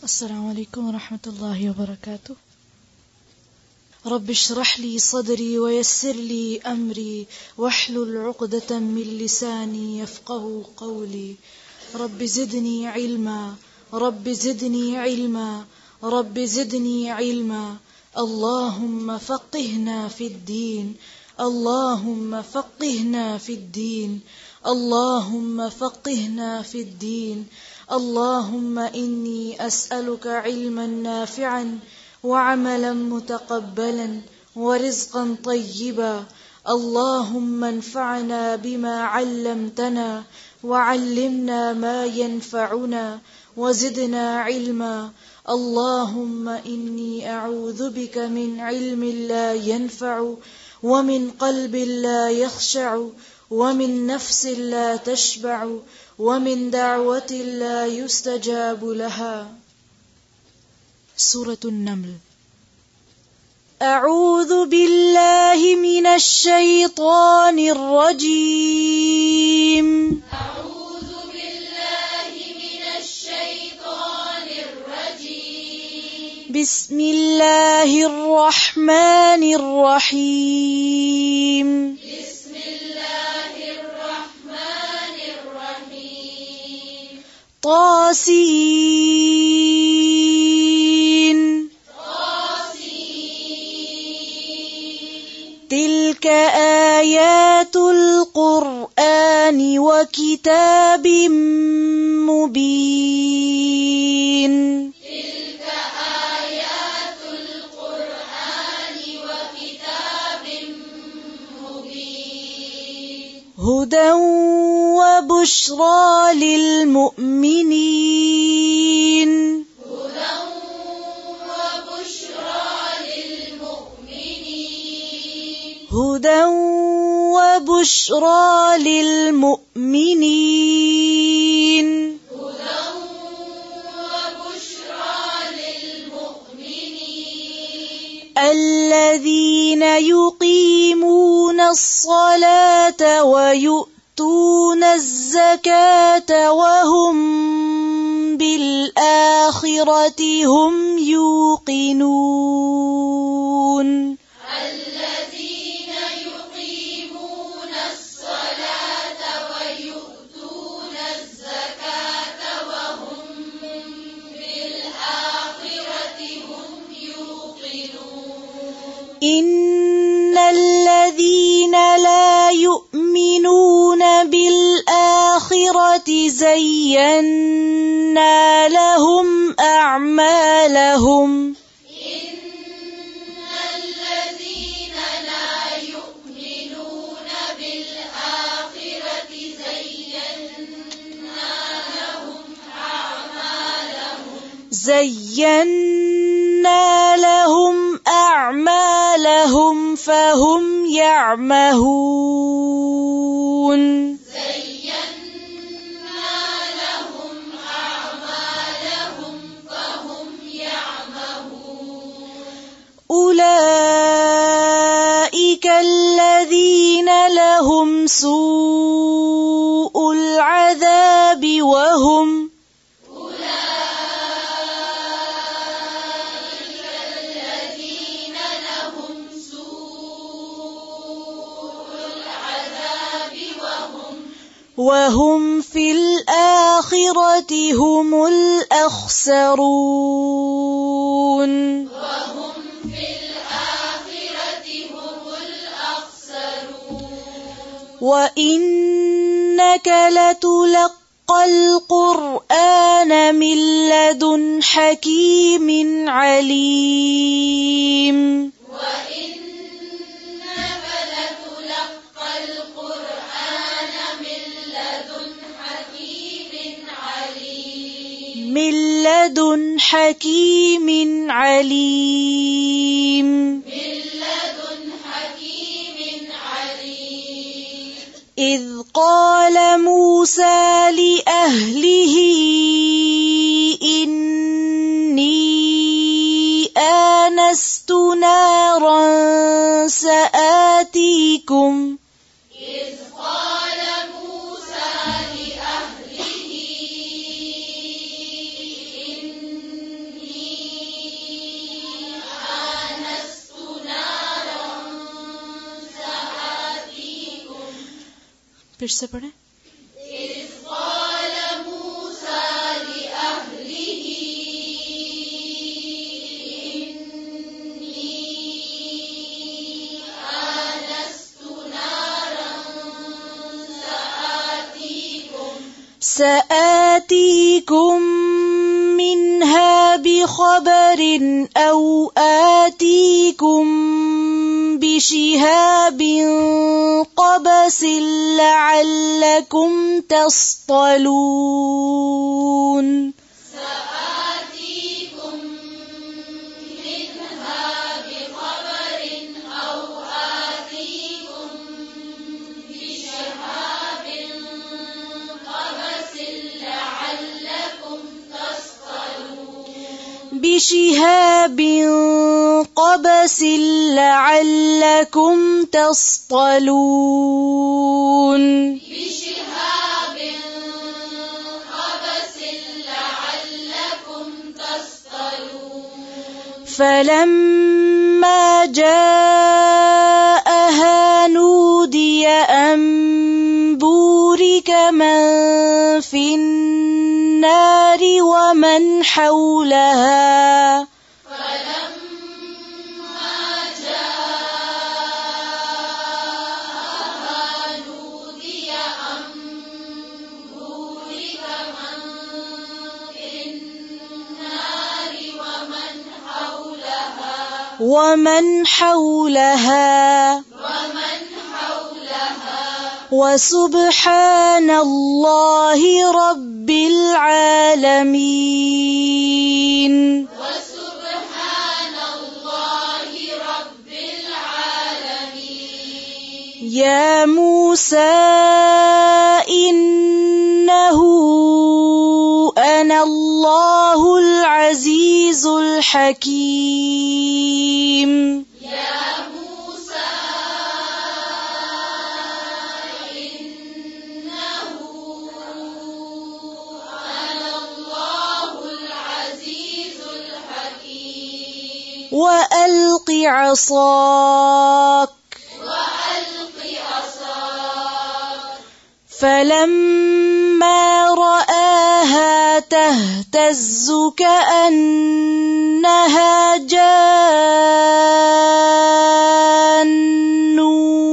السلام عليكم ورحمة الله وبركاته. رب اشرح لي صدري ويسر لي أمري واحلل عقدة من لساني يفقه قولي. رب زدني علما، رب زدني علما، رب زدني علما. اللهم فقهنا في الدين، اللهم فقهنا في الدين، اللهم فقهنا في الدين. اللهم إني أسألك علما نافعا وعملا متقبلا ورزقا طيبا. اللهم انفعنا بما علمتنا وعلمنا ما ينفعنا وزدنا علما. اللهم إني أعوذ بك من علم لا ينفع ومن قلب لا يخشع ومن نفس لا تشبع ومن دعوة لا يستجاب لها. سورة النمل. أعوذ بالله من الشيطان الرجيم. أعوذ بالله من الشيطان الرجيم. بسم الله الرحمن الرحيم. بسم الله الرحمن الرحيم. طاسين. تلك آيات القرآن وكتاب مبين. تلك آيات القرآن وكتاب مبين. هدى وبشرى للمؤمنين. هدى وبشرى للمؤمنين. هدى وبشرى للمؤمنين. هدى وبشرى للمؤمنين. الذين يقيمون الصلاة ويؤتون الزكاة وهم بالآخرة هم يوقنون. الذين يقيمون الصلاة ويؤتون الزكاة وهم بالآخرة هم يوقنون. إن الذين لا يؤمنون بالآخرة زينا لهم أعمالهم. إن الذين لا يؤمنون بالآخرة زينا لهم أعمالهم. زينا لهم أعمالهم فهم يعمهون. زينا لهم أعمالهم فهم يعمهون. أولئك الذين لهم سوء العذاب وهم الذين لهم سوء العذاب وهم في الآخرة هم الأخسرون. وهم في الآخرة هم الأخسرون. وإنك لتلقى القرآن من لدن حكيم عليم. وإنك لتلقى القرآن من لدن حكيم عليم. من لدن حكيم عليم. من لدن حكيم عليم. إذ قال موسى لأهله إني آنست نارا سآتيكم. إذ قال موسى لأهله إني फिर से पढ़ें। इज़ क़ाल मूसा लिअहलिही इन्नी आनस्तु नारन सआतीकुम मिन्हा बिखबरिन औ आतीकुम बिशिहाबिन क़बसिन लअल्लकुम तस्तलून। सआतीकुम मिन्हा बिखबरिन औ आतीकुम बिशिहाबिन क़बसिन लअल्लकुम तस्तलून। बिशिहाबिन क़बसिन लअल्लकुम तस्तलून। बिशिहाबिन क़बसिन लअल्लकुम तस्तलून। फलम्मा जाअहा नूदिय अन बूरिक मन फिन्नार वमन हौलहा। फलम्मा जाअहा नूदिय अन बूरिक मन फिन्नार वमन हौलहा वसुब्हानल्लाहि रब्बिल आलमीन। या मूसा इन्नहु अनल्लाहुल अज़ीज़ुल हकीम। وألق عصاك فلما رآها تهتز كأنها جان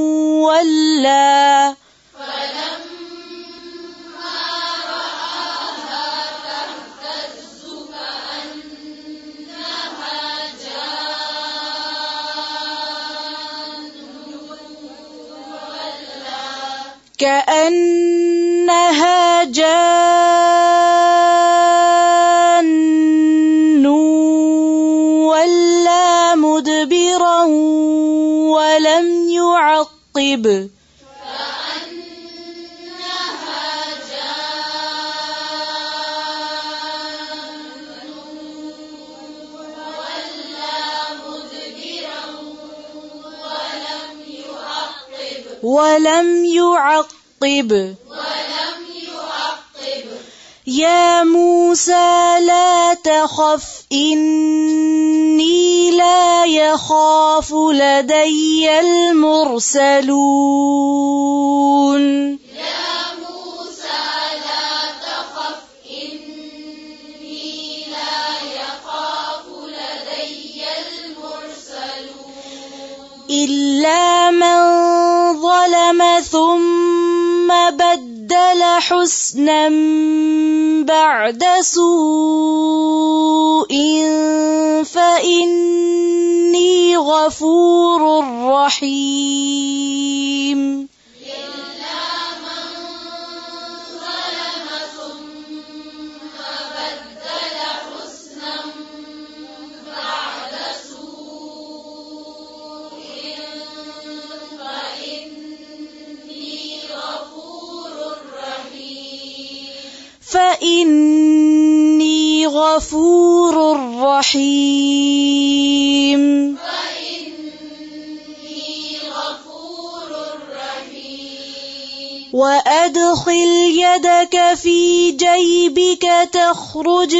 ولا كأنها جان ولا مدبرا ولم يعقب يا موسى لا تخف إني لا يخاف لدي المرسلون. إلا من ظلم ثم بدل حسنا بعد سوء فإني غفور رحيم. فإني غفور رحيم. وأدخل يدك في جيبك تخرج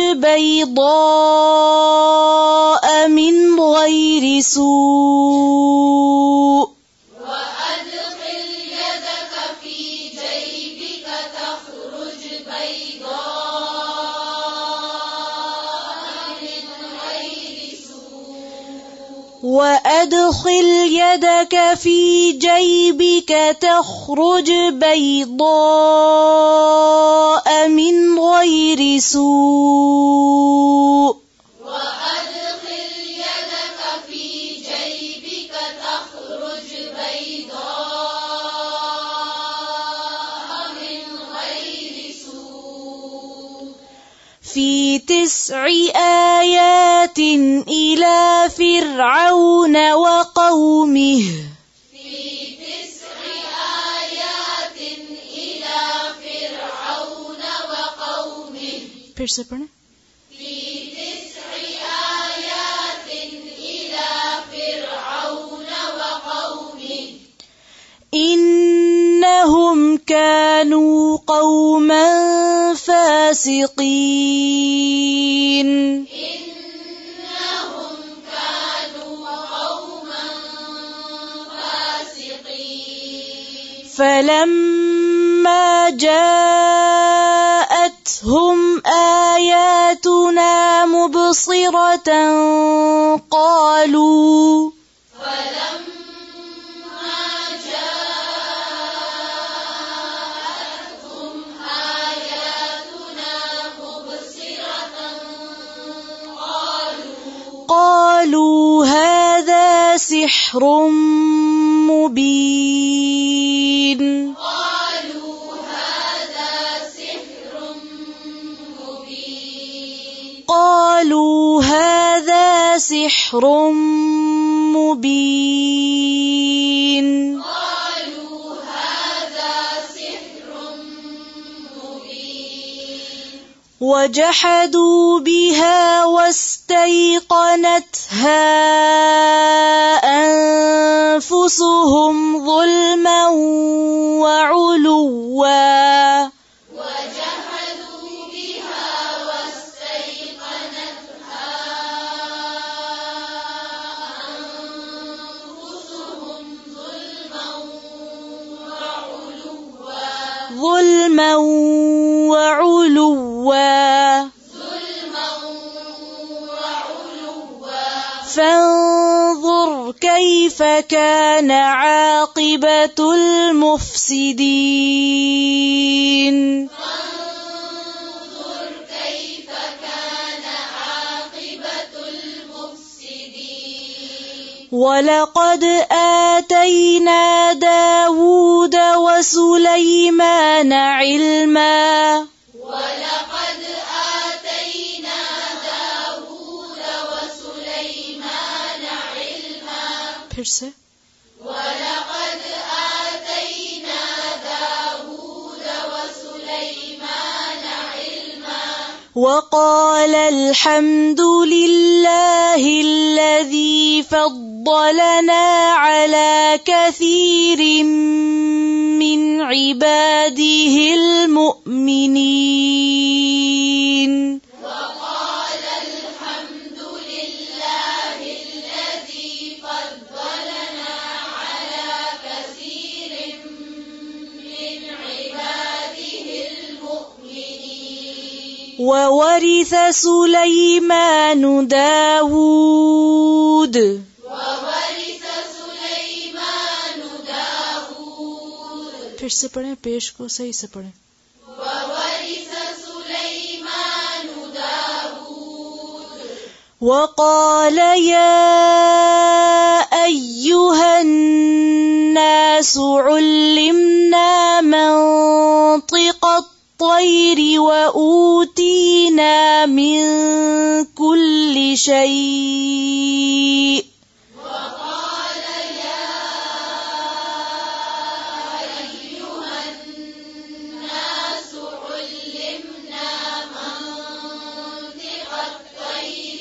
بيضاء من غير سوء وأدخل يدك في جيبك تخرج بيضاء من غير سوء وأدخل يدك في جيبك تخرج بيضاء من غير سوء في 9 آيات إلى فرعون وقومه في 9 آيات إلى فرعون وقومه फिर से पढ़ें في 9 آيات إلى فرعون وقومه إنهم كانوا قوما فاسقين إنهم كانوا قوما فاسقين فلما جاءتهم آياتنا مبصرة قالوا فلما جاءتهم آياتنا مبصرة قالوا هذا سحر مبين قالوا هذا سحر مبين قالوا هذا سحر مبين قالوا هذا سحر مبين وجحدوا بها واستيقنتها أنفسهم ظلما وعلوا وجحدوا بها واستيقنتها أنفسهم ظلما وعلوا فانظر كيف كان عاقبة المفسدين فانظر كيف كان عاقبة المفسدين ولقد آتينا داود وسليمان علما ولقد آتينا داود وسليمان علما फिर से ولقد آتينا داود وسليمان علما وقال الحمد لله الذي فضلنا على كثير من عباده المؤمنين وقال الحمد لله الذي فضلنا على كثير من عباده المؤمنين وورث سليمان داود وورث سليمان داود फिर से पढ़ें पेश को सही से पढ़ें وورث سليمان داود وقال يا أيها الناس علمنا منطق الطير وأوتينا من كل شيء وقال يا أيها الناس علمنا منطق الطير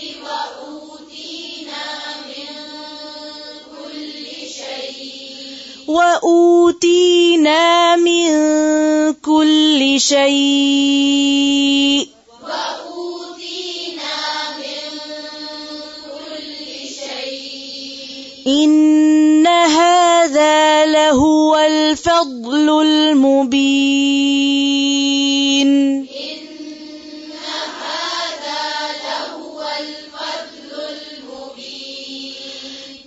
وأوتينا من كل شيء إن هذا لهو الفضل المبين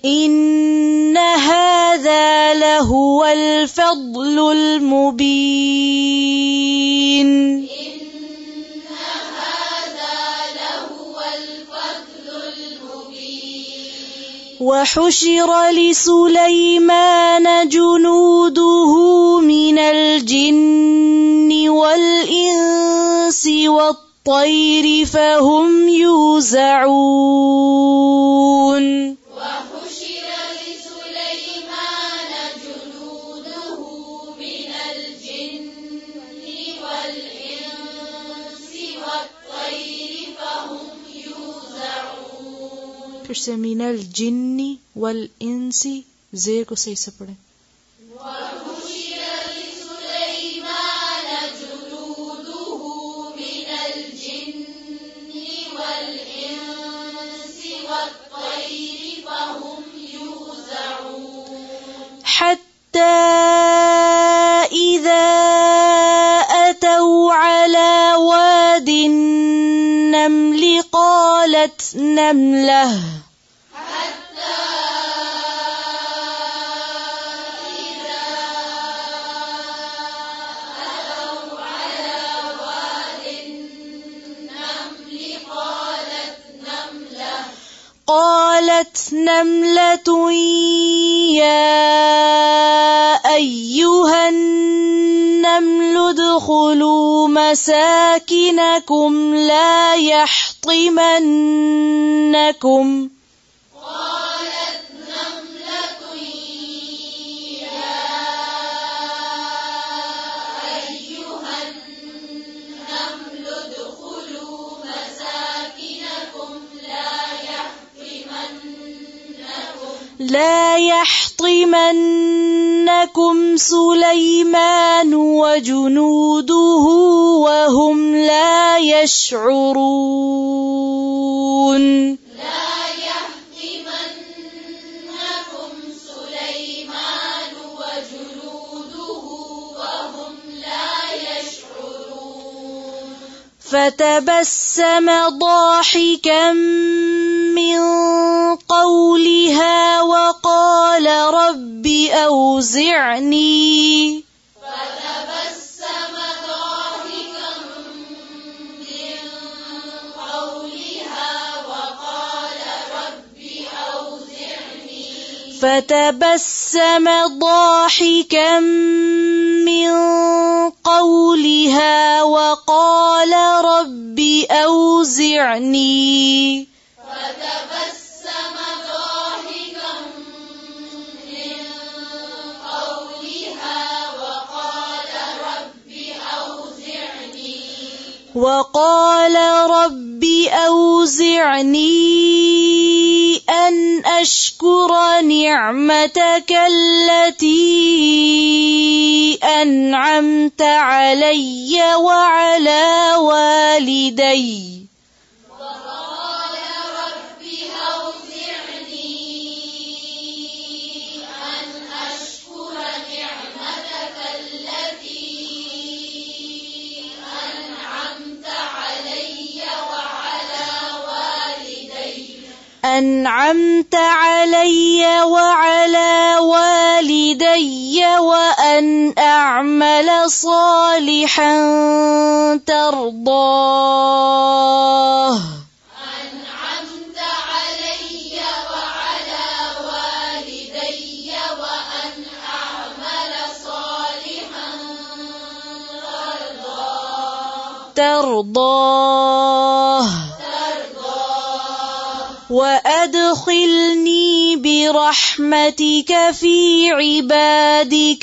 إن هذا لهو الفضل المبين. إن هذا لهو الفضل المبين. وحشر لسليمان جنوده من الجن والإنس والطير فهم يوزعون. وحشر لسليمان جنوده من الجن والإنس والطير فهم يوزعون. फिर से मिनल जिन्नी वल इंसी जे को सही से पढ़े. وحشر لسليمان جنوده من الجن والإنس والطير فهم يوزعون. حتى إذا أتوا على واد النمل قالت نملة قالت نملة يا أيها النمل ادخلوا مساكنكم لا يحطمنكم سليمان وجنوده وهم لا يشعرون. لا يحطمنكم سليمان وجنوده وهم لا يشعرون. فتبسم ضاحكا من قولها وقال رب أوزعني فتبسم ضاحكا من قولها وقال رب أوزعني فتبسم ضاحكا من قولها وقال رب أوزعني فتبسم ضاحكا من قولها وقال رب أوزعني أن أشكر نعمتك التي أنعمت علي وعلى والدي وقال رب أوزعني أن أشكر نعمتك التي أنعمت علي وعلى والدي وأن أعمل صالحا ترضاه. أنعمت علي وعلى والدي وأن أعمل صالحا ترضاه وأدخلني برحمتك في عبادك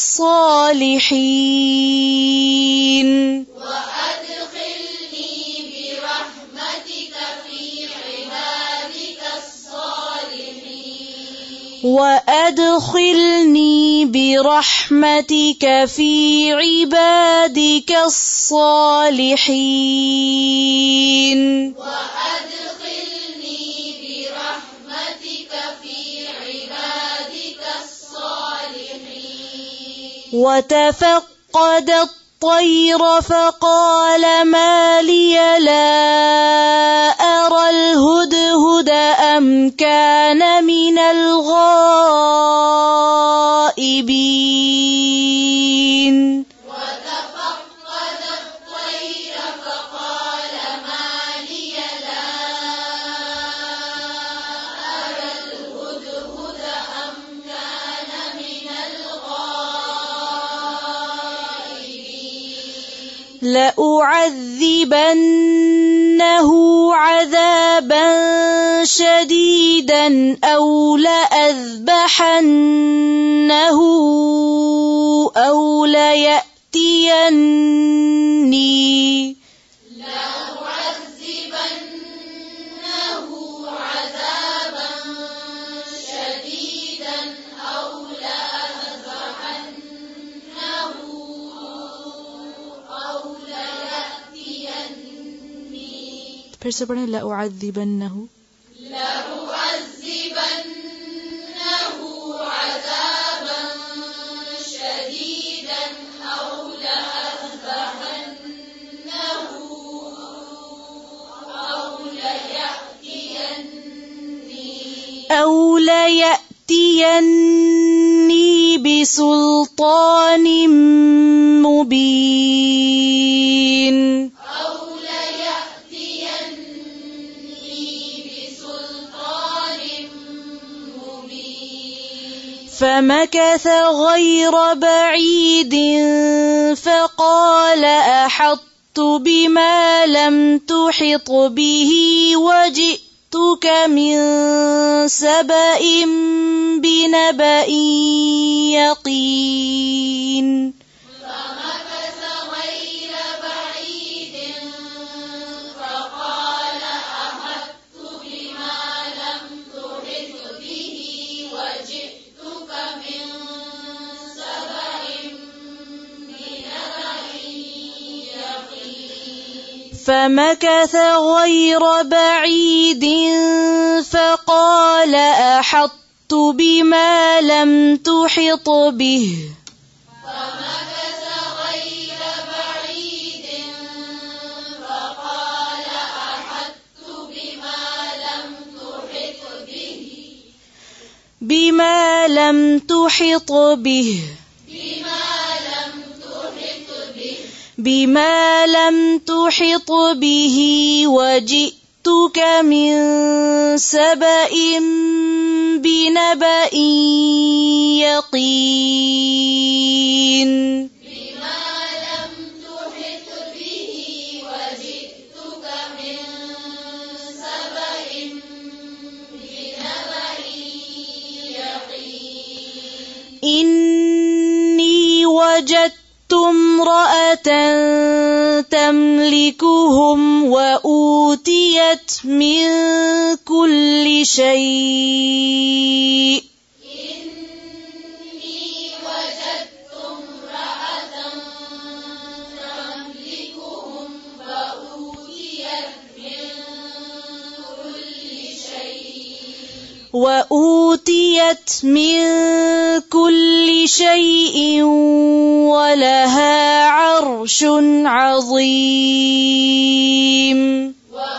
الصالحين. وأدخلني برحمتك في عبادك الصالحين. وأدخلني برحمتك في عبادك الصالحين. وتفقد الطير فقال ما لي لا أرى الهدهد أم أم كان من الغائبين وتفقد الطير فقال ما لي لا أرى الهدهد أم كان من الغائبين لأعذبنه عذابا شديدا أو لأذبحنه أو ليأتيني عذابا شديدا أو لأذبحنه أو ليأتيني फिर से पढ़ें لأعذبنه عذابا شديدا أو لأذبحنه أو ليأتيني بسلطان مبين فمكث غير بعيد فقال أحطت بما لم تحط به وجئتك من سبأ بنبأ يقين فمكث غير بعيد فقال أحطت بما لم تحط به وجئتك من سبأ بنبأ يقين فمكث غير بعيد فقال أحطت بما لم تحط به فمكث غير بعيد فقال أحطت بما لم تحط به وجئتك من سبأ بنبأ يقين إني وجدت امرأة تملكهم وأوتيت من كل شيء وأوتيت من كل شيء ولها عرش عظيم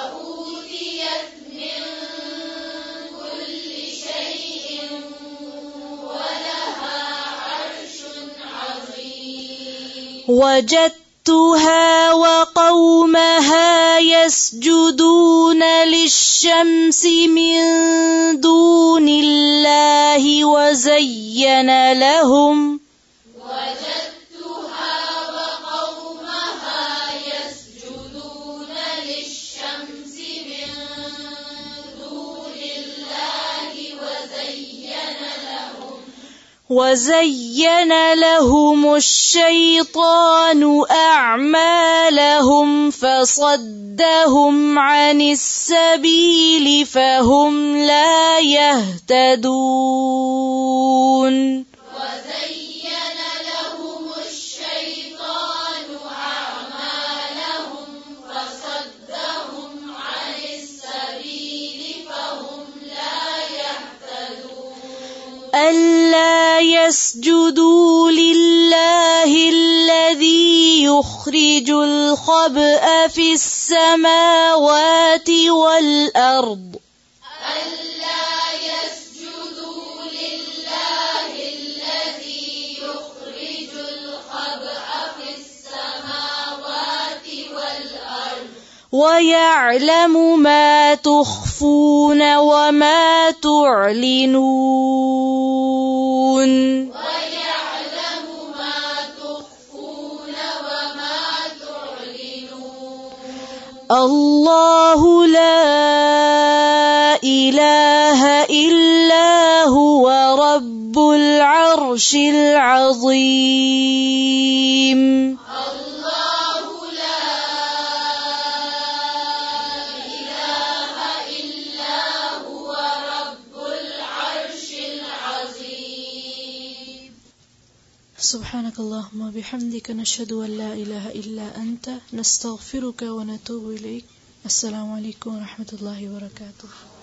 وجدتها وقومها يسجدون للشمس من دون الله وزين لهم الشيطان أعمالهم فصدهم عن السبيل فهم لا يهتدون ألا يسجدوا لله الذي يخرج الخبأ في السماوات والأرض ألا يسجدوا لله الذي يخرج الخبأ في السماوات والأرض ويعلم ما تخفون وما تعلنون ويعلم ما تخفون وما تعلنون الله لا إله إلا هو رب العرش العظيم الله لا إله إلا هو رب العرش العظيم سبحانك اللهم وبحمدك نشهد أن لا إله إلا أنت نستغفرك ونتوب إليك. السلام عليكم ورحمة الله وبركاته.